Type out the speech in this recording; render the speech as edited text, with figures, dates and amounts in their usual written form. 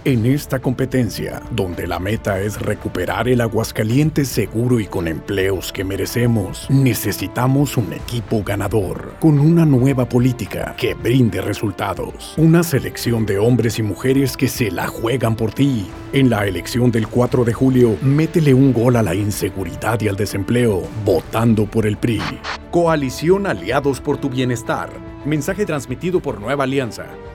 En esta competencia, donde la meta es recuperar el Aguascalientes seguro y con empleos que merecemos, necesitamos un equipo ganador, con una nueva política que brinde resultados. Una selección de hombres y mujeres que se la juegan por ti. En la elección del 4 de julio, métele un gol a la inseguridad y al desempleo, votando por el PRI. Coalición Aliados por tu Bienestar. Mensaje transmitido por Nueva Alianza.